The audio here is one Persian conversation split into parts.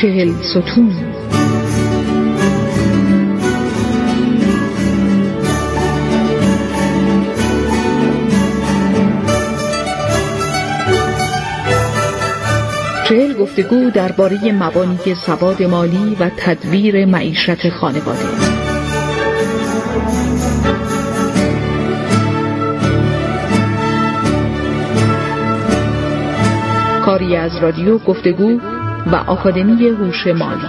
40 ستون. گفتگو درباره مبانی سواد مالی و تدبیر معیشت خانواده. کاری از رادیو گفتگو و آکادمی هوش مالی.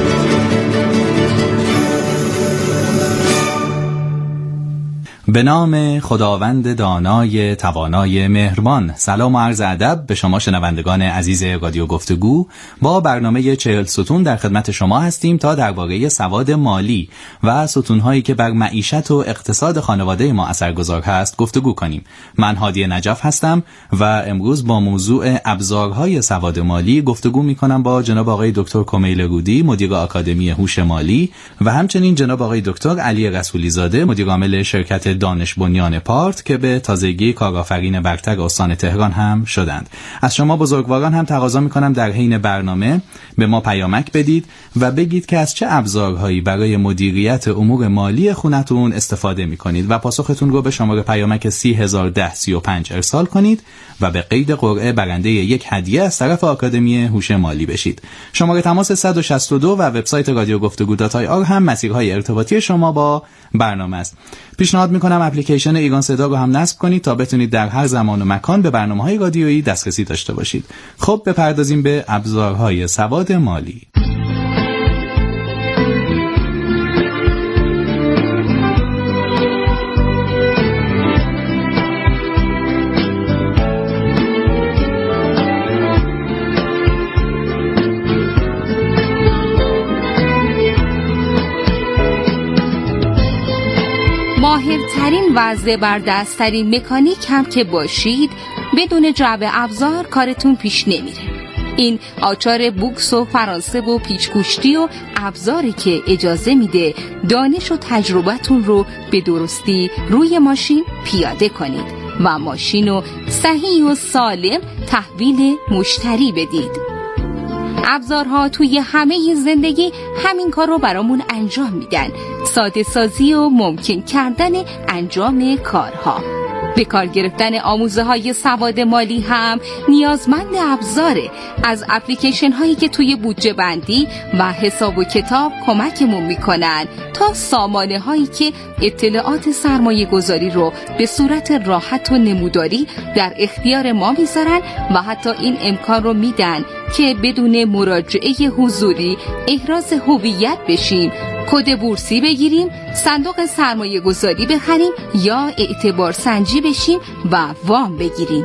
به نام خداوند دانای توانای مهربان. سلام و عرض ادب به شما شنوندگان عزیز رادیو گفتگو. با برنامه 40 ستون در خدمت شما هستیم تا درباره سواد مالی و ستون‌هایی که بر معیشت و اقتصاد خانواده ما اثرگذار هست گفتگو کنیم. من هادی نجف هستم و امروز با موضوع ابزارهای سواد مالی گفتگو می‌کنم با جناب آقای دکتر کمیل رودی، مدیر آکادمی هوش مالی، و همچنین جناب آقای دکتر علی رسولی زاده، مدیر عامل شرکت دانش بنیان پارت که به تازگی کارآفرین برتر استان تهران هم شدند. از شما بزرگواران هم تقاضا می‌کنم در حین برنامه به ما پیامک بدید و بگید که از چه ابزارهایی برای مدیریت امور مالی خونتون استفاده می‌کنید و پاسختون رو به شماره پیامک 301035 ارسال کنید و به قید قرعه برنده یک هدیه از طرف آکادمی هوش مالی بشید. شماره تماس 162 و وبسایت رادیو گفتگو.ir هم مسیرهای ارتباطی شما با برنامه است. پیشنهاد میکنم اپلیکیشن ایران صدا رو هم نصب کنید تا بتونید در هر زمان و مکان به برنامه‌های رادیویی دسترسی داشته باشید. خب بپردازیم به ابزارهای سواد مالی. ماهرترین و زبردست‌ترین مکانیک هم که باشید بدون جعبه ابزار کارتون پیش نمیره. این آچار بوکس و فرانسه و پیچ‌گوشتی و ابزاری که اجازه میده دانش و تجربتون رو به درستی روی ماشین پیاده کنید و ماشین رو صحیح و سالم تحویل مشتری بدید. ابزارها توی همه زندگی همین کار رو برامون انجام میدن. ساده سازی و ممکن کردن انجام کارها. به کار گرفتن آموزه های سواد مالی هم نیازمند ابزاره. از اپلیکیشن هایی که توی بودجه بندی و حساب و کتاب کمکمون میکنن تا سامانه هایی که اطلاعات سرمایه گذاری رو به صورت راحت و نموداری در اختیار ما میذارن و حتی این امکان رو میدن که بدون مراجعه حضوری احراز هویت بشیم، کد بورسی بگیریم، صندوق سرمایه گذاری بخریم یا اعتبار سنجی بشیم و وام بگیریم.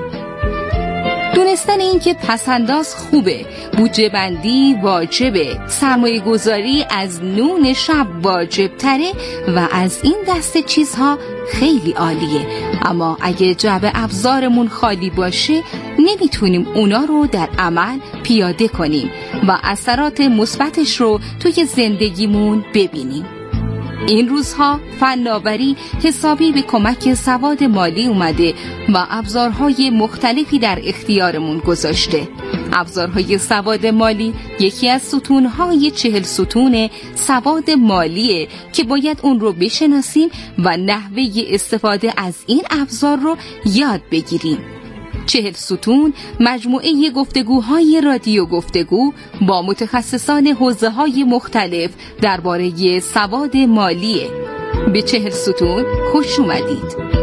دونستن این که پسنداز خوبه، بودجه بندی واجبه، سرمایه گذاری از نون شب واجب تره و از این دسته چیزها خیلی عالیه. اما اگه جعبه ابزارمون خالی باشه نمیتونیم اونا رو در عمل پیاده کنیم و اثرات مثبتش رو توی زندگیمون ببینیم. این روزها فناوری حسابی به کمک سواد مالی اومده و ابزارهای مختلفی در اختیارمون گذاشته. ابزارهای سواد مالی یکی از ستونهای 40 ستون سواد مالیه که باید اون رو بشناسیم و نحوه استفاده از این ابزار رو یاد بگیریم. 40 ستون مجموعه گفتگوهای رادیو گفتگو با متخصصان حوزه‌های مختلف درباره سواد مالیه. به 40 ستون خوش اومدید.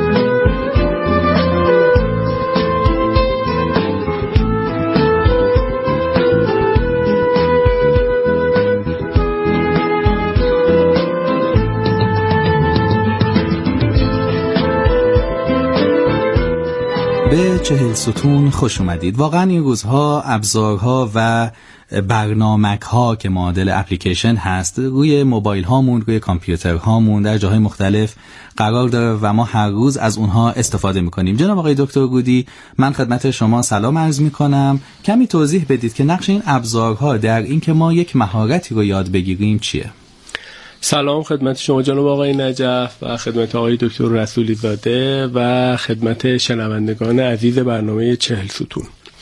به 40 ستون خوش اومدید. واقعا این روزها ابزارها و برنامک ها که معادل اپلیکیشن هست روی موبایل هامون، روی کامپیوتر هامون در جاهای مختلف قرار داره و ما هر روز از اونها استفاده میکنیم. جناب آقای دکتر رودی، من خدمت شما سلام عرض میکنم. کمی توضیح بدید که نقش این ابزارها در این که ما یک مهارتی رو یاد بگیریم چیه؟ سلام خدمت شما جناب آقای نجف و خدمت آقای دکتر رسولی زاده و خدمت شنوندگان عزیز برنامه 40 ستون.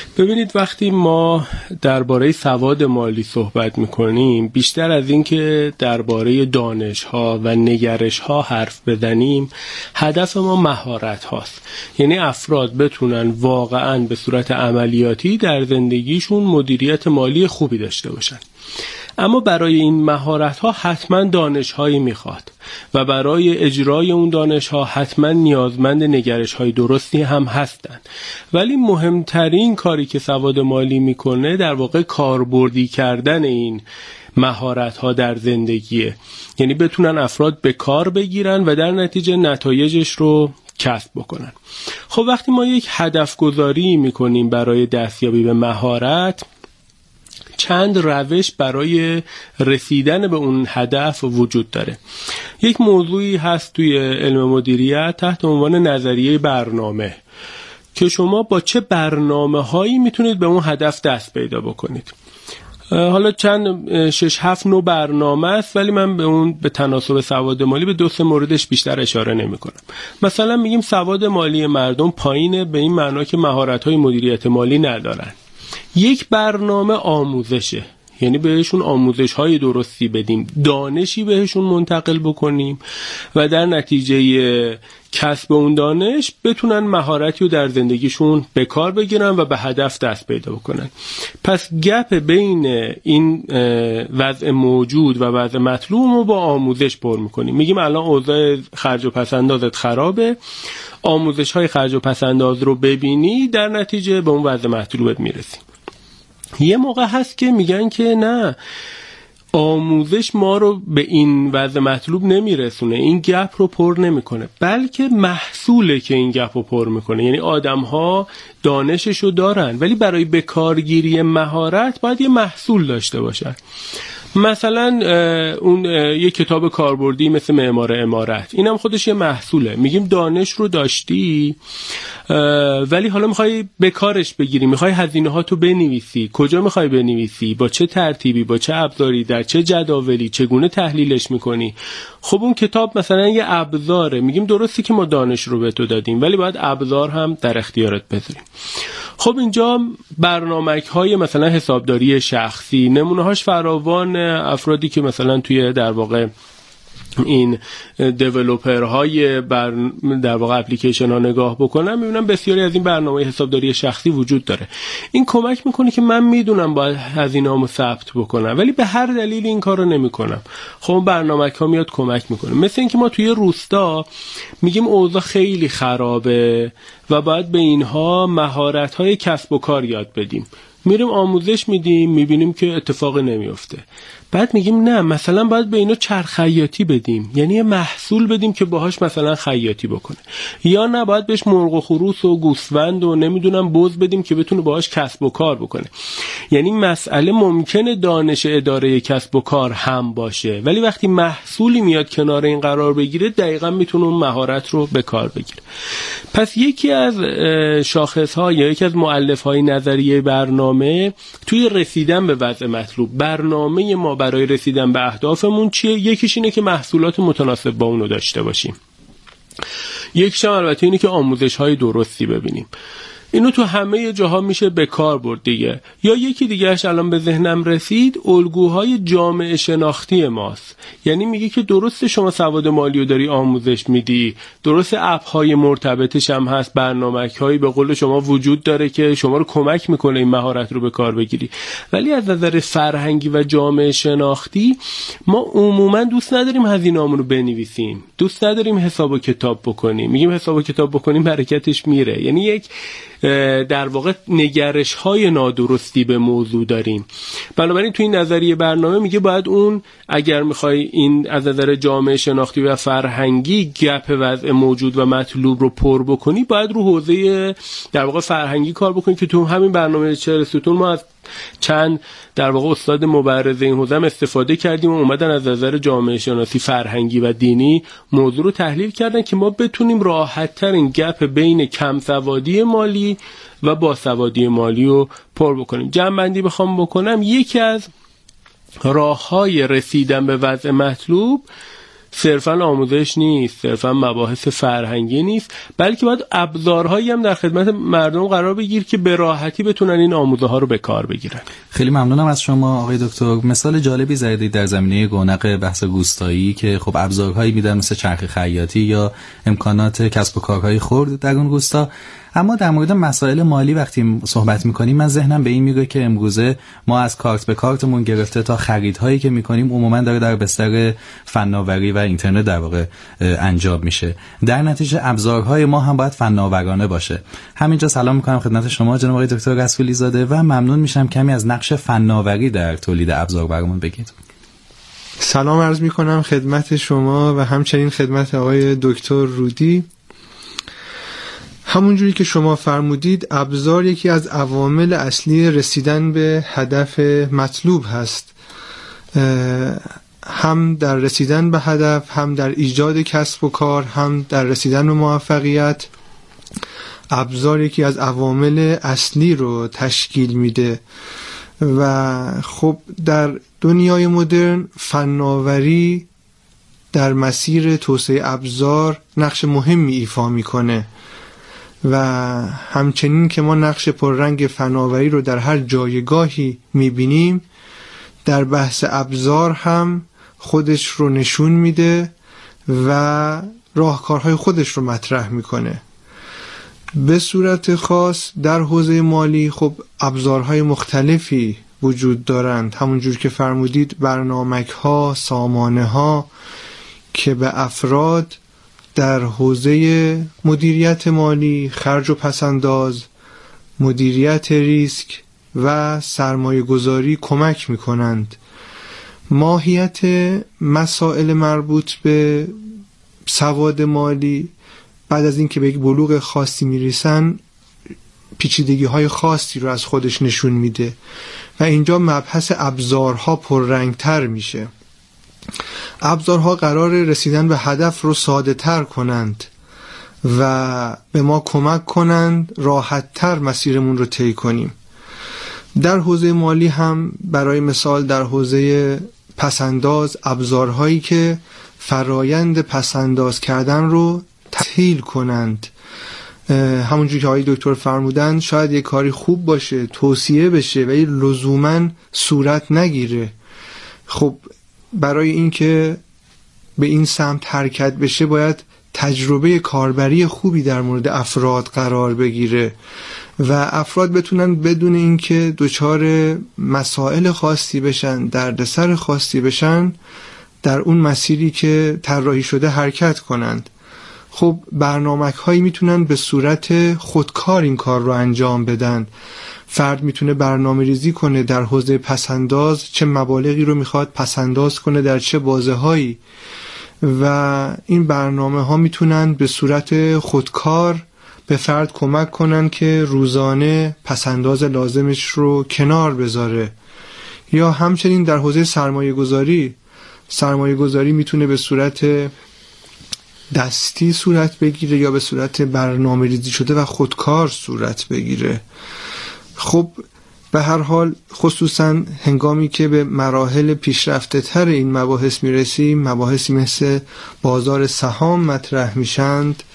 ببینید وقتی ما درباره سواد مالی صحبت میکنیم، بیشتر از این که درباره دانش‌ها و نگرش‌ها حرف بزنیم، هدف ما مهارت هاست. یعنی افراد بتونن واقعاً به صورت عملیاتی در زندگیشون مدیریت مالی خوبی داشته باشن. اما برای این مهارت‌ها حتما دانش‌هایی میخواد و برای اجرای اون دانش‌ها حتما نیازمند نگرش‌های درستی هم هستن. ولی مهمترین کاری که سواد مالی میکنه در واقع کاربردی کردن این مهارت‌ها در زندگیه. یعنی بتونن افراد به کار بگیرن و در نتیجه نتایجش رو کسب بکنن. خب وقتی ما یک هدف گذاری میکنیم برای دستیابی به مهارت، چند روش برای رسیدن به اون هدف وجود داره. یک موضوعی هست توی علم مدیریت تحت عنوان نظریه برنامه که شما با چه برنامه هایی میتونید به اون هدف دست پیدا بکنید. حالا چند 6-7 نوع برنامه است، ولی من به تناسب سواد مالی به 2-3 موردش بیشتر اشاره نمی کنم. مثلا میگیم سواد مالی مردم پایینه، به این معنا که مهارت‌های مدیریت مالی ندارن. یک برنامه آموزشه، یعنی بهشون آموزش‌های درستی بدیم، دانشی بهشون منتقل بکنیم و در نتیجه کسب اون دانش بتونن مهارتی رو در زندگیشون به کار بگیرن و به هدف دست پیدا بکنن. پس گپ بین این وضع موجود و وضع مطلوب رو با آموزش پر میکنیم. میگیم الان اوضاع خرج و پس‌اندازت خرابه، آموزش‌های خرج و پس‌انداز رو ببینی، در نتیجه به اون وضع مطلوبت میرسی. یه موقع هست که میگن که نه، آموزش ما رو به این وضع مطلوب نمیرسونه، این گپ رو پر نمیکنه، بلکه محصوله که این گپ رو پر میکنه. یعنی آدم ها دانشش رو دارن ولی برای بکارگیری مهارت باید یه محصول داشته باشن. مثلا اون یه کتاب کاربردی مثل معمار عمارت، اینم خودش یه محصوله. میگیم دانش رو داشتی ولی حالا میخوای به کارش بگیری، میخوای هزینه هاتو بنویسی، کجا میخوای بنویسی، با چه ترتیبی، با چه ابزاری، در چه جداولی، چگونه تحلیلش میکنی. خب اون کتاب مثلا یه ابزاره. میگیم درستی که ما دانش رو به تو دادیم ولی باید ابزار هم در اختیارت بذاریم. خب اینجا برنامه‌های مثلا حسابداری شخصی، نمونه‌هاش فراوان. افرادی که مثلا توی در واقع این دیولپرهای در واقع اپلیکیشن ها نگاه بکنم، میبینم بسیاری از این برنامه حسابداری شخصی وجود داره. این کمک میکنه که من میدونم باید هزینه‌هامو ثبت بکنم ولی به هر دلیل این کارو نمیکنم. خب برنامه‌ها میاد کمک میکنه. مثل اینکه ما توی روستا میگیم اوضاع خیلی خرابه و باید به اینها مهارت‌های کسب و کار یاد بدیم. میریم آموزش میدیم، میبینیم که اتفاقی نمیفته. بعد میگیم نه، مثلا باید به اینا چرخ خیاطی بدیم، یعنی یه محصول بدیم که باهاش مثلا خیاطی بکنه. یا نه، باید بهش مرغ و خروس و گوسفند و نمیدونم بز بدیم که بتونه باهاش کسب و کار بکنه. یعنی مسئله ممکنه دانش اداره کسب و کار هم باشه ولی وقتی محصولی میاد کنار این قرار بگیره دقیقاً میتونه اون مهارت رو به کار بگیره. پس یکی از شاخص‌ها یا یکی از مؤلفه‌های نظریه برنامه توی رسیدن به وضع مطلوب، برنامه ما برای رسیدن به اهدافمون چیه؟ یکیش اینه که محصولات متناسب با اونو داشته باشیم. یکیش هم البته اینه که آموزش‌های درستی ببینیم. اینو تو همه جاها میشه به کار برد دیگه. یا یکی دیگهش الان به ذهنم رسید، الگوهای جامعه شناختی ماست. یعنی میگه که درسته شما سواد مالی رو داری آموزش میدی، درسته اپ‌های مرتبطش هم هست، برنامه‌هایی به قول شما وجود داره که شما رو کمک میکنه این مهارت رو به کار بگیری، ولی از نظر فرهنگی و جامعه شناختی ما عموما دوست نداریم هزینه‌مون رو بنویسیم، دوست نداریم حساب و کتاب بکنیم. میگیم حساب و کتاب بکنیم برکتش میره. یعنی یک در واقع نگرش های نادرستی به موضوع داریم. بنابراین تو این نظریه برنامه میگه باید اون، اگر میخوای این از نظر جامعه شناختی و فرهنگی گپ وضع موجود و مطلوب رو پر بکنی، باید رو حوزه در واقع فرهنگی کار بکنی که تو همین برنامه 40 ستون ما از چند در واقع استاد مبرز این حوزه هم استفاده کردیم و اومدن از نظر جامعه شناسی، فرهنگی و دینی موضوع رو تحلیل کردن که ما بتونیم راحت‌تر این گپ بین کم سوادی مالی و باسوادی مالی رو پر بکنیم. جمع‌بندی بخوام بکنم، یکی از راه‌های رسیدن به وضع مطلوب صرفا آموزش نیست، صرفا مباحث فرهنگی نیست، بلکه باید ابزارهایی هم در خدمت مردم قرار بگیر که به راحتی بتونن این آموزه ها رو به کار بگیرن. خیلی ممنونم از شما آقای دکتر. مثال جالبی زدید در زمینه گونق بحث گوستایی که خب ابزارهایی میدن مثل چرخ خیاطی یا امکانات کسب و کارهای خرد در اون گوستا. اما در مورد مسائل مالی وقتی صحبت میکنیم من ذهنم به این میگه که امروزه ما از کارت به کارتمون گرفته تا خریدهایی که میکنیم عموما داره در بستر فناوری و اینترنت در واقع انجام میشه. در نتیجه ابزارهای ما هم باید فناورانه باشه. همینجا سلام میکنم خدمت شما جناب آقای دکتر رسولی زاده و ممنون میشم کمی از نقش فناوری در تولید ابزار برامون بگید. سلام عرض میکنم خدمت شما و همچنین خدمت آقای دکتر رودی. همونجوری که شما فرمودید ابزار یکی از عوامل اصلی رسیدن به هدف مطلوب هست، هم در رسیدن به هدف، هم در ایجاد کسب و کار، هم در رسیدن به موفقیت. ابزار یکی از عوامل اصلی رو تشکیل میده و خب در دنیای مدرن فناوری در مسیر توسعه ابزار نقش مهمی ایفا میکنه و همچنین که ما نقش پررنگ فناوری رو در هر جایگاهی میبینیم، در بحث ابزار هم خودش رو نشون میده و راهکارهای خودش رو مطرح میکنه. به صورت خاص در حوزه مالی خب ابزارهای مختلفی وجود دارند، همونجور که فرمودید برنامه‌ها، سامانه‌ها که به افراد در حوزه مدیریت مالی، خرج و پسنداز، مدیریت ریسک و سرمایه گذاری کمک می کنند. ماهیت مسائل مربوط به سواد مالی بعد از اینکه به یک بلوغ خاصی می رسن پیچیدگی های خاصی رو از خودش نشون میده و اینجا مبحث ابزارها پررنگتر میشه. ابزارها قرار رسیدن به هدف رو ساده تر کنند و به ما کمک کنند راحت تر مسیرمون رو طی کنیم. در حوزه مالی هم برای مثال در حوزه پسنداز ابزارهایی که فرایند پسنداز کردن رو تسهیل کنند. همونجوری که آقای دکتر فرمودن شاید یک کاری خوب باشه، توصیه بشه ولی لزوماً صورت نگیره. خب برای اینکه به این سمت حرکت بشه باید تجربه کاربری خوبی در مورد افراد قرار بگیره و افراد بتونن بدون اینکه دچار مسائل خاصی بشن، دردسر خاصی بشن، در اون مسیری که طراحی شده حرکت کنند. خب برنامه‌هایی میتونن به صورت خودکار این کار رو انجام بدن. فرد میتونه برنامه ریزی کنه در حوزه پسنداز چه مبالغی رو میخواد پسنداز کنه در چه بازه‌هایی و این برنامه ها میتونن به صورت خودکار به فرد کمک کنن که روزانه پسنداز لازمش رو کنار بذاره. یا همچنین در حوزه سرمایه گذاری میتونه به صورت دستی صورت بگیره یا به صورت برنامه ریزی شده و خودکار صورت بگیره. خب به هر حال خصوصا هنگامی که به مراحل پیشرفته تر این مباحث میرسیم، مباحثی مثل بازار سهام مطرح میشند،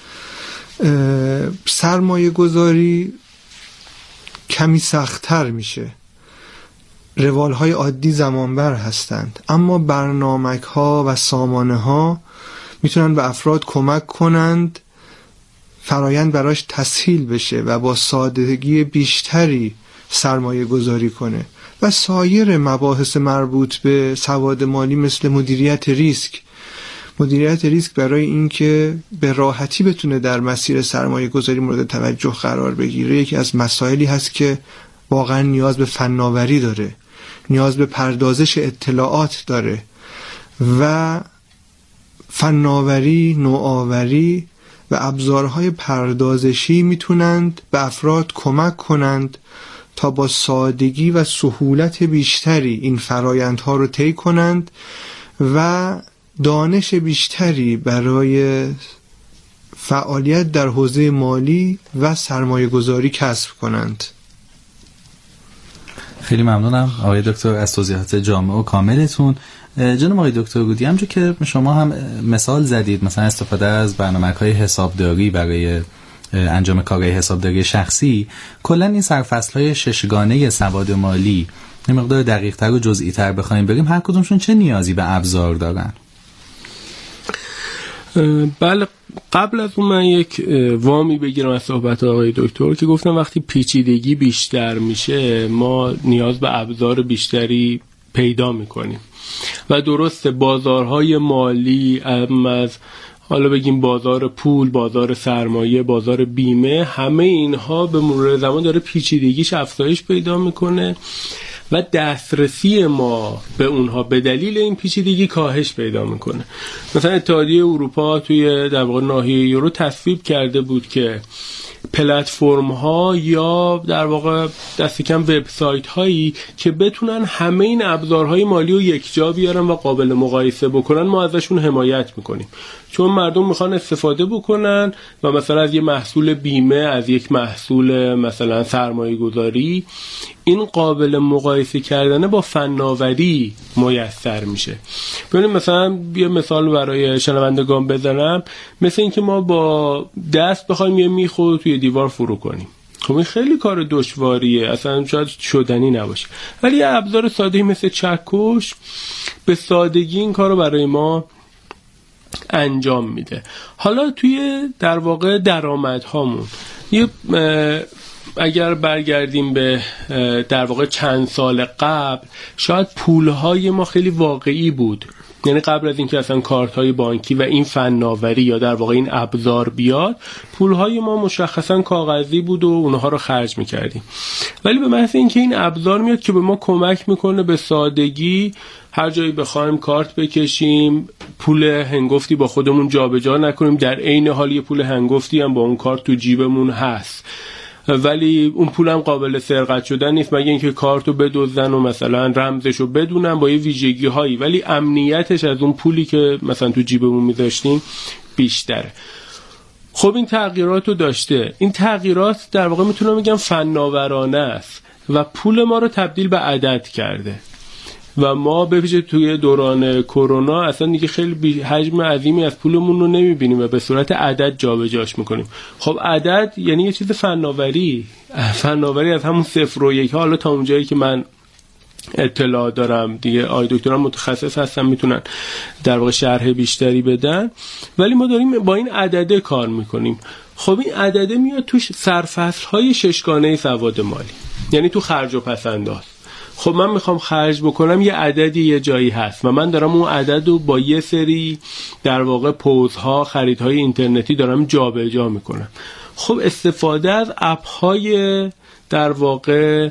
سرمایه گذاری کمی سخت‌تر میشه. روالهای عادی زمانبر هستند، اما برنامه‌ها و سامانه‌ها میتونن به افراد کمک کنند فرایند براش تسهیل بشه و با سادگی بیشتری سرمایه گذاری کنه. و سایر مباحث مربوط به سواد مالی مثل مدیریت ریسک برای اینکه به راحتی بتونه در مسیر سرمایه گذاری مورد توجه قرار بگیره یکی از مسائلی هست که واقعا نیاز به فناوری داره، نیاز به پردازش اطلاعات داره و فناوری، نوآوری و ابزارهای پردازشی میتونند به افراد کمک کنند تا با سادگی و سهولت بیشتری این فرایندها رو طی کنند و دانش بیشتری برای فعالیت در حوزه مالی و سرمایه گذاری کسب کنند. خیلی ممنونم آقای دکتر از توضیحات جامع و کاملتون. جناب آقای دکتر گودی، همونجور که شما هم مثال زدید، مثلا استفاده از برنامه‌های حسابداری برای انجام کارهای حسابداری شخصی، کلا این سرفصل‌های ششگانه سواد مالی یه مقدار دقیق‌تر و جزئی‌تر بخوایم بریم، هر کدومشون چه نیازی به ابزار دارن؟ بله، قبل از اون من یک وامی بگیرم از صحبت آقای دکتر که گفتم وقتی پیچیدگی بیشتر میشه ما نیاز به ابزار بیشتری پیدا میکنیم و درسته بازارهای مالی، از حالا بگیم بازار پول، بازار سرمایه، بازار بیمه، همه اینها به مرور زمان داره پیچیدگیش افزایش پیدا میکنه و دسترسی ما به اونها به دلیل این پیچیدگی کاهش پیدا میکنه. مثلا اتحادیه اروپا توی در واقع ناحیه یورو تصویب کرده بود که پلتفرم ها یا در واقع دست کم وبسایت هایی که بتونن همه این ابزارهای مالی رو یک جا بیارن و قابل مقایسه بکنن، ما ازشون حمایت میکنیم، چون مردم میخوان استفاده بکنن و مثلا از یه محصول بیمه، از یک محصول مثلا سرمایه گذاری، این قابل مقایسه کردن با فناوری میسر میشه. ببینید مثلا یه مثال برای شنوندگان بزنم، مثل اینکه ما با دست بخوایم یه میخو توی دیوار فرو کنیم، خب این خیلی کار دشواریه، اصلا شاید شدنی نباشه، ولی یه ابزار ساده‌ای مثل چکش به سادگی این کارو برای ما انجام میده. حالا توی در واقع درآمدهامون اگر برگردیم به در واقع چند سال قبل، شاید پولهای ما خیلی واقعی بود، یعنی قبل از اینکه اصلا کارت‌های بانکی و این فناوری یا در واقع این ابزار بیاد، پولهای ما مشخصا کاغذی بود و اونها رو خرج می‌کردیم. ولی به محض اینکه این ابزار میاد که به ما کمک میکنه به سادگی هر جایی بخوایم کارت بکشیم، پول هنگفتی با خودمون جابجا نکنیم، در عین حال یه پول هنگفتی هم با اون کارت تو جیبمون هست، ولی اون پولم قابل سرقت شدن نیست مگه اینکه کارتو بدزدن و مثلا رمزشو بدونن با یه ویژگی هایی، ولی امنیتش از اون پولی که مثلا تو جیبمون میذاشتیم بیشتره. خب این تغییراتو داشته، این تغییرات در واقع میتونم بگم فناورانه است و پول ما رو تبدیل به عدد کرده و ما به ویژه توی دوران کرونا اصلا دیگه خیلی حجم عظیمی از پولمون رو نمیبینیم و به صورت عدد جابجاش میکنیم. خب عدد یعنی یه چیز فناوری از همون 0 و 1. حالا تا اونجایی که من اطلاع دارم دیگه آقای دکتران متخصص هستن میتونن در واقع شرح بیشتری بدن، ولی ما داریم با این عدده کار میکنیم. خب این عدده میاد توش سرفصل‌های ششگانه سواد مالی، یعنی تو خرج و پس‌انداز. خب من میخوام خرج بکنم، یه عددی یه جایی هست و من دارم اون عدد رو با یه سری در واقع پوزها، خریدهای اینترنتی دارم جابجا میکنم. خب استفاده از اپ‌های در واقع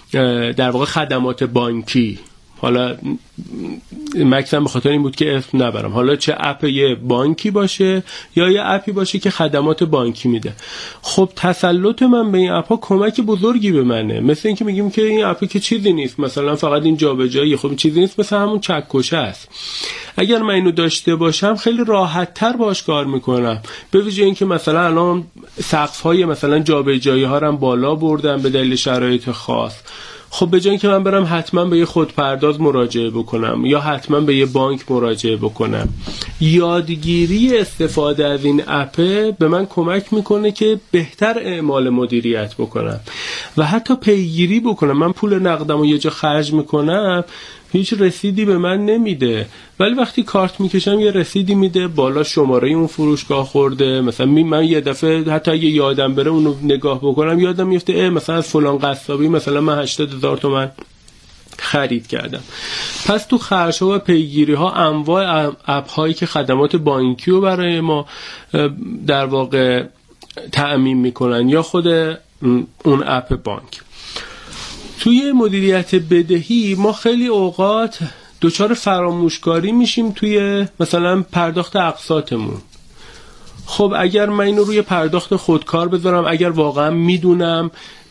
خدمات بانکی، حالا مکسم به خاطر این بود که اسم نبرم، حالا چه اپ یه بانکی باشه یا یه اپی باشه که خدمات بانکی میده، خب تسلط من به این اپ ها کمک بزرگی به منه. مثل اینکه میگیم که این اپی که چیزی نیست، مثلا فقط این جابجایی، خب چیزی نیست، مثلا همون چکشه است. اگر من اینو داشته باشم خیلی راحت تر باش کار میکنم، به ویژه اینکه مثلا الان سقف های مثلا جابجایی ها رو بالا بردم به دلیل شرایط خاص. خب به جای اینکه من برم حتما به یه خودپرداز مراجعه بکنم یا حتما به یه بانک مراجعه بکنم، یادگیری استفاده از این اپ به من کمک میکنه که بهتر اعمال مدیریت بکنم و حتی پیگیری بکنم. من پول نقدم رو یه جا خرج میکنم، هیچ رسیدی به من نمیده، ولی وقتی کارت میکشم یه رسیدی میده، بالا شماره اون فروشگاه خورده، مثلا من یه دفعه حتی اگه یادم بره اونو نگاه بکنم یادم میفته مثلا از فلان قصابی مثلا من 80,000 تومان خرید کردم. پس تو خرج‌ها و پیگیری‌ها انواع اپ هایی که خدمات بانکی رو برای ما در واقع تأمین میکنن یا خود اون اپ بانک. توی مدیریت بدهی ما خیلی اوقات دچار فراموشکاری میشیم توی مثلا پرداخت اقساطمون. خب اگر من اینو روی پرداخت خودکار بذارم، اگر واقعا میدونم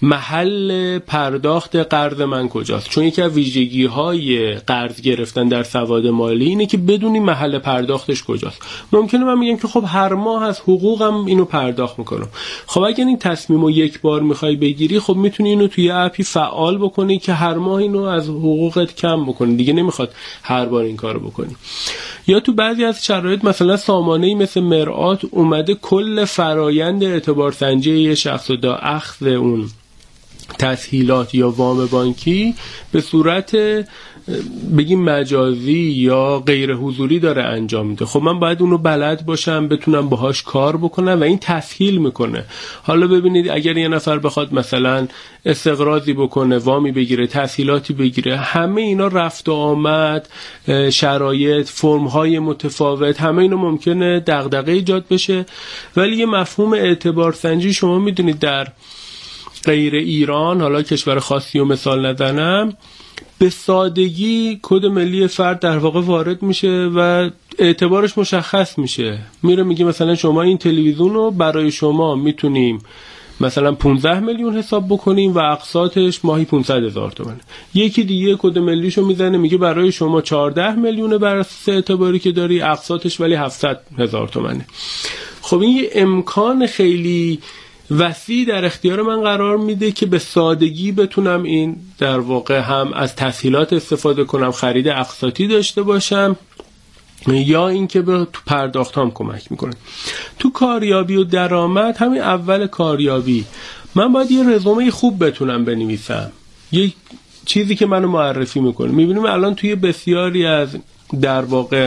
محل پرداخت قرض من کجاست. چون یکی از ویژگی‌های قرض گرفتن در سواد مالی اینه که بدونی محل پرداختش کجاست. ممکنه من میگم که خب هر ماه از حقوقم اینو پرداخت میکنم. خب اگر این تصمیمو یک بار میخوای بگیری، خب میتونی اینو توی اپی فعال بکنی که هر ماه اینو از حقوقت کم بکنی، دیگه نمیخواد هر بار این کارو بکنی. یا تو بعضی از شرایط مثلا سامانه‌ای مثل مرآت اومده کل فرایند اعتبار سنجی یه شخص و دا اخذ اون تسهیلات یا وام بانکی به صورت بگیم مجازی یا غیر حضوری داره انجام میده. خب من باید اونو بلد باشم، بتونم باهاش کار بکنم و این تسهیل میکنه. حالا ببینید اگر یه نفر بخواد مثلا استقراضی بکنه، وامی بگیره، تسهیلاتی بگیره، همه اینا رفت و آمد، شرایط، فرم‌های متفاوت، همه اینا ممکنه دغدغه ایجاد بشه. ولی یه مفهوم اعتبار سنجی شما میدونید در غیر ایران، حالا کشور خاصی و مثال نزنم، به سادگی کد ملی فرد در واقع وارد میشه و اعتبارش مشخص میشه. میره میگه مثلا شما این تلویزیون رو برای شما میتونیم مثلا 15 میلیون حساب بکنیم و اقساطش ماهی 500,000 تومانه. یکی دیگه کد ملیشو میزنه میگه برای شما 14 میلیون بر اساس اعتباری که داری، اقساطش ولی 700,000 تومانه. خب این یه امکان خیلی وسیع در اختیار من قرار میده که به سادگی بتونم این در واقع هم از تسهیلات استفاده کنم، خرید اقساطی داشته باشم، یا اینکه به تو پرداختام کمک میکنه. تو کاریابی و درآمد، همین اول کاریابی من باید یه رزومه خوب بتونم بنویسم، یه چیزی که منو معرفی میکنه. میبینیم الان توی بسیاری از در واقع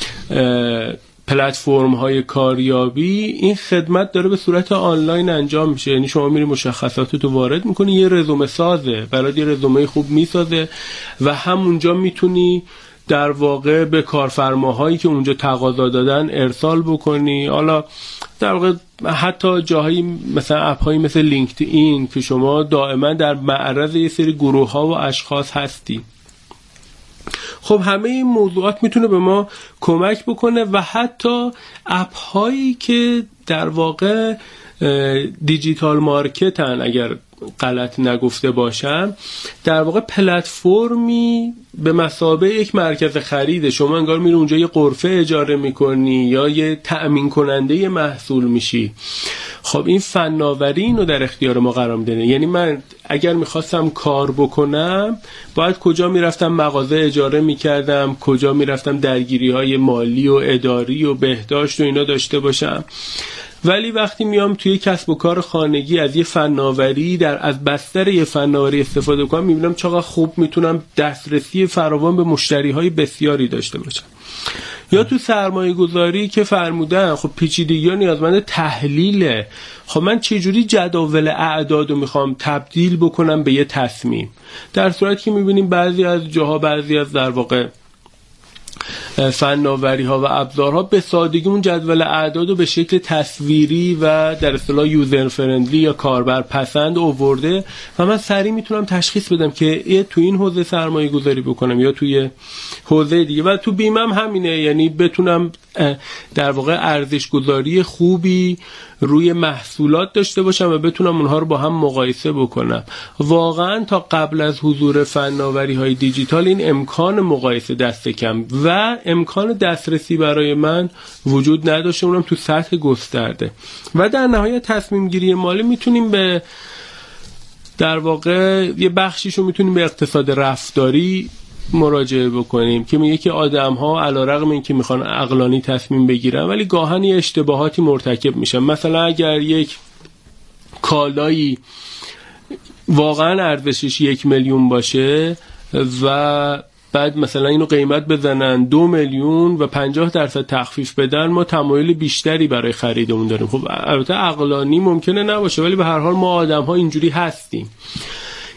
پلتفرم های کاریابی این خدمت داره به صورت آنلاین انجام میشه. یعنی شما میری مشخصاتتو وارد میکنی، یه رزومه سازه برات، یه رزومه خوب میسازه و همونجا میتونی در واقع به کارفرماهایی که اونجا تقاضا دادن ارسال بکنی. حالا در واقع حتی جاهایی مثلا اپ‌هایی مثل لینکدین که شما دائما در معرض یه سری گروه‌ها و اشخاص هستی. خب همه این موضوعات میتونه به ما کمک بکنه و حتی اپ هایی که در واقع دیجیتال مارکتن، اگر غلط نگفته باشم، در واقع پلتفرمی به مثابه یک مرکز خریده. شما انگار میری اونجا یه غرفه اجاره میکنی یا یه تأمین کننده محصول میشی. خب این فناوری اینو در اختیار ما قرار میده. یعنی من اگر میخواستم کار بکنم باید کجا میرفتم مغازه اجاره میکردم، کجا میرفتم درگیری های مالی و اداری و بهداشت و اینا داشته باشم. ولی وقتی میام توی کسب و کار خانگی از یه فناوری از بستر یه فناوری استفاده کنم، میبینم چقدر خوب میتونم دسترسی فراوان به مشتری های بسیاری داشته باشم. یا تو سرمایه گذاری که فرمودن خب پیچیدگی ها نیازمند تحلیله. خب من چجوری جداول اعداد رو میخوام تبدیل بکنم به یه تصمیم، در صورتی که میبینیم بعضی از جاها، بعضی از در واقع فناوری ها و ابزارها به سادگی اون جدول اعداد رو به شکل تصویری و در اصطلاح یوزر فرندلی یا کاربر پسند آورده و من سریع میتونم تشخیص بدم که تو این حوزه سرمایه گذاری بکنم یا توی حوزه دیگه. و تو بیمه هم همینه، یعنی بتونم در واقع ارزش گذاری خوبی روی محصولات داشته باشم و بتونم اونها رو با هم مقایسه بکنم. واقعا تا قبل از حضور فناوری های دیجیتال این امکان مقایسه دست کم و امکان دسترسی برای من وجود نداشته، اونم تو سطح گسترده. و در نهایت تصمیم گیری مالی میتونیم به در واقع یه بخشیشو میتونیم به اقتصاد رفتاری مراجعه بکنیم که میگه که آدم ها علیرغم اینکه میخوان عقلانی تصمیم بگیرن ولی گاهن یه اشتباهاتی مرتکب میشن. مثلا اگر یک کالایی واقعا ارزشش 1 میلیون باشه و بعد مثلا اینو قیمت بزنن 2 میلیون و 50% تخفیف بدن، ما تمایل بیشتری برای خرید اون داریم. خب البته عقلانی ممکنه نباشه ولی به هر حال ما آدم ها اینجوری هستیم.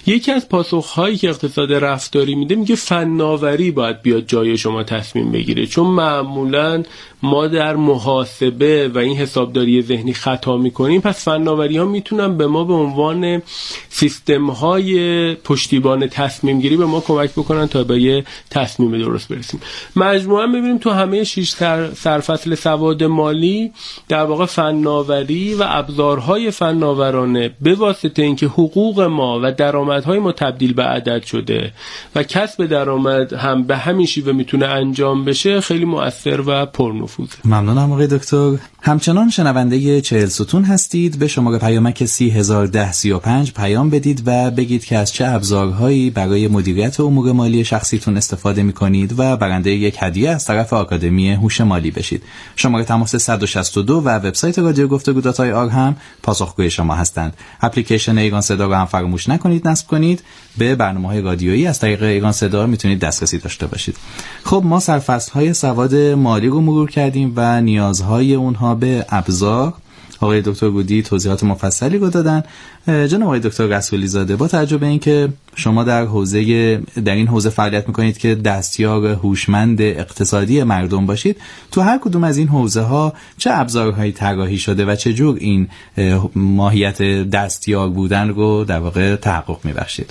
یکی از پاسخهایی که اقتصاد رفتاری میده میگه فناوری باید بیاد جای شما تصمیم بگیره، چون معمولاً ما در محاسبه و این حسابداری ذهنی خطا میکنیم، پس فناوری ها میتونن به ما به عنوان سیستم های پشتیبان تصمیم گیری به ما کمک بکنن تا به یه تصمیم درست برسیم. مجموعاً ببینیم تو همه 6 سرفصل سواد مالی در واقع فناوری و ابزارهای فناورانه به واسطه اینکه حقوق ما و درآمدهای ما تبدیل به عدد شده و کسب درآمد هم به همین شیوه میتونه انجام بشه، خیلی مؤثر و پرنفوذه. ممنونم آقای دکتر. همچنان شنونده 40 ستون هستید. به شماره پیامک 301035 پیام بدید و بگید که از چه ابزارهایی برای مدیریت امور مالی شخصیتون استفاده می‌کنید و برنده یک هدیه از طرف آکادمی هوش مالی بشید. شماره تماس 162 و وبسایت رادیو گفتگو.ir هم پاسخگوی شما هستند. اپلیکیشن ایران صدا رو هم فراموش نکنید نصب کنید. به برنامه‌های رادیویی از طریق ایران صدا میتونید دسترسی داشته باشید. خب ما سرفصل‌های سواد مالی رو مرور کردیم و نیازهای اونها به ابزار. آقای دکتر گودی توضیحات مفصلی رو دادن. جناب آقای دکتر رسولی زاده، با توجه به اینکه شما در این حوزه فعالیت میکنید که دستیار هوشمند اقتصادی مردم باشید، تو هر کدوم از این حوزه ها چه ابزارهایی طراحی شده و چه جور این ماهیت دستیار بودن رو در واقع تحقق میبخشید؟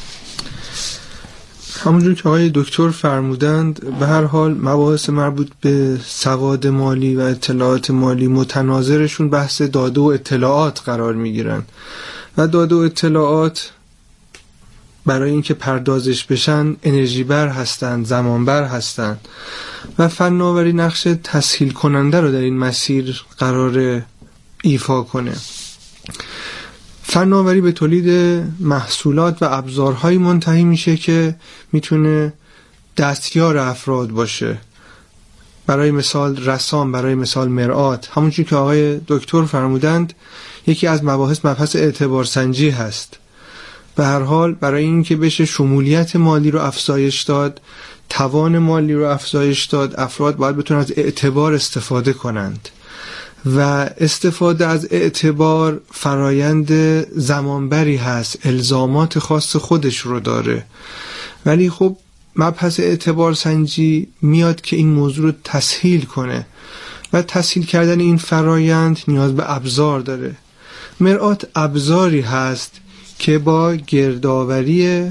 همونجور که آقای دکتر فرمودند، به هر حال مباحث مربوط به سواد مالی و اطلاعات مالی متناظرشون بحث داده و اطلاعات قرار میگیرن و داده و اطلاعات برای اینکه پردازش بشن انرژی بر هستند، زمان بر هستند و فناوری نقش تسهیل کننده رو در این مسیر قرار ایفا کنه. فناوری به تولید محصولات و ابزارهایی منتهی میشه که میتونه دستیار افراد باشه. برای مثال رسام، برای مثال مرآت. همونجوری که آقای دکتر فرمودند، یکی از مبحث اعتبار سنجی هست. به هر حال برای اینکه بشه شمولیت مالی رو افزایش داد، توان مالی رو افزایش داد، افراد باید بتونن از اعتبار استفاده کنند و استفاده از اعتبار فرایند زمانبری هست، الزامات خاص خودش رو داره. ولی خب مبحث اعتبار سنجی میاد که این موضوع رو تسهیل کنه و تسهیل کردن این فرایند نیاز به ابزار داره. مرآت ابزاری هست که با گردآوری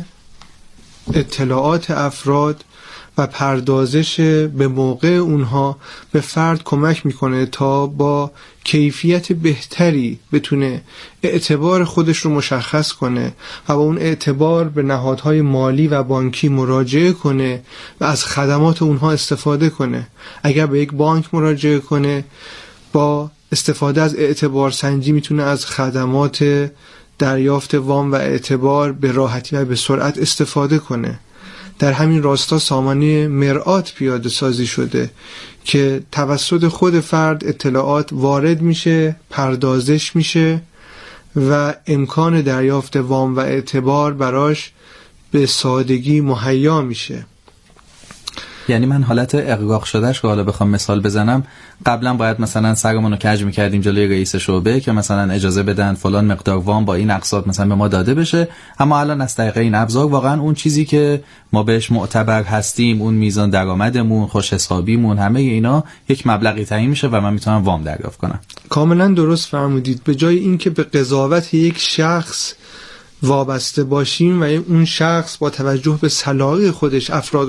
اطلاعات افراد و پردازش به موقع اونها به فرد کمک میکنه تا با کیفیت بهتری بتونه اعتبار خودش رو مشخص کنه و با اون اعتبار به نهادهای مالی و بانکی مراجعه کنه و از خدمات اونها استفاده کنه. اگر به یک بانک مراجعه کنه، با استفاده از اعتبار سنجی میتونه از خدمات دریافت وام و اعتبار به راحتی و به سرعت استفاده کنه. در همین راستا سامانه مرآت پیاده سازی شده که توسط خود فرد اطلاعات وارد میشه، پردازش میشه و امکان دریافت وام و اعتبار براش به سادگی مهیا میشه. یعنی من حالت اغراق شدهش که حالا بخوام مثال بزنم، قبلا باید مثلا سرمون رو کج میکردیم جلوی رئیس شعبه که مثلا اجازه بدن فلان مقدار وام با این اقساط مثلا به ما داده بشه، اما الان از طریق این ابزار واقعا اون چیزی که ما بهش معتبر هستیم، اون میزان درآمدمون، خوش حسابیمون، همه اینا یک مبلغی تعیین میشه و من میتونم وام دریافت کنم. کاملا درست فرمودید. به جای اینکه به قضاوت یک شخص وابسته باشیم و اون شخص با توجه به سلاغ خودش افراد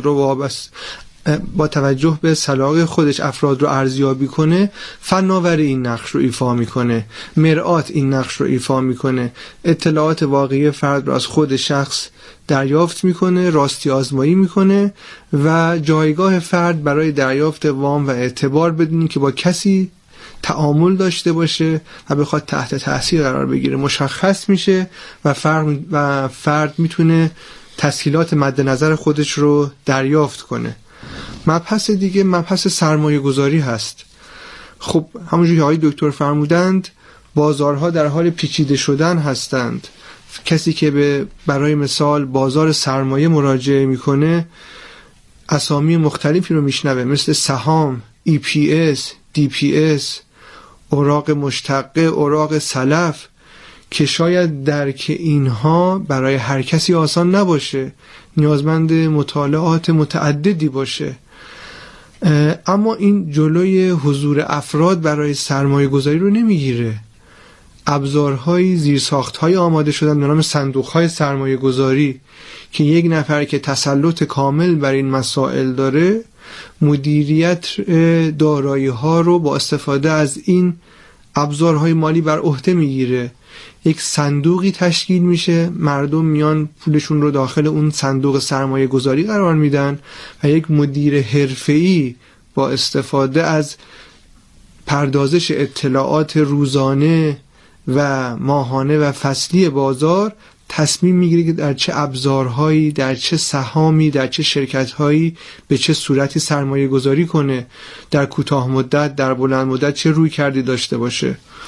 رو ارزیابی کنه، فناوری این نقش رو ایفا میکنه، مرآت این نقش رو ایفا میکنه، اطلاعات واقعی فرد رو از خود شخص دریافت میکنه، راستی آزمایی میکنه و جایگاه فرد برای دریافت وام و اعتبار بدونی که با کسی تعامل داشته باشه و بخواد تحت تاثیر قرار بگیره مشخص میشه و فرد میتونه تسهیلات مد نظر خودش رو دریافت کنه. مبحث دیگه مبحث سرمایه گذاری هست. خب همونجوری که آقای دکتر فرمودند، بازارها در حال پیچیده شدن هستند. کسی که برای مثال بازار سرمایه مراجعه میکنه اسامی مختلفی رو میشنوه، مثل سهام، EPS، DPS، اوراق مشتقه، اوراق سلف، که شاید درک اینها برای هر کسی آسان نباشه، نیازمند مطالعات متعددی باشه. اما این جلوی حضور افراد برای سرمایه گذاری رو نمیگیره. ابزارهای زیرساختهای آماده شدن به نام صندوقهای سرمایه گذاری که یک نفر که تسلط کامل بر این مسائل داره مدیریت دارایی ها رو با استفاده از این ابزارهای مالی بر عهده میگیره. یک صندوقی تشکیل میشه، مردم میان پولشون رو داخل اون صندوق سرمایه گذاری قرار میدن و یک مدیر حرفه‌ای با استفاده از پردازش اطلاعات روزانه و ماهانه و فصلی بازار تصمیم میگیره که در چه ابزارهایی، در چه سهامی، در چه شرکتهایی به چه صورتی سرمایه گذاری کنه، در کوتاه مدت، در بلند مدت چه روی کردی داشته باشه.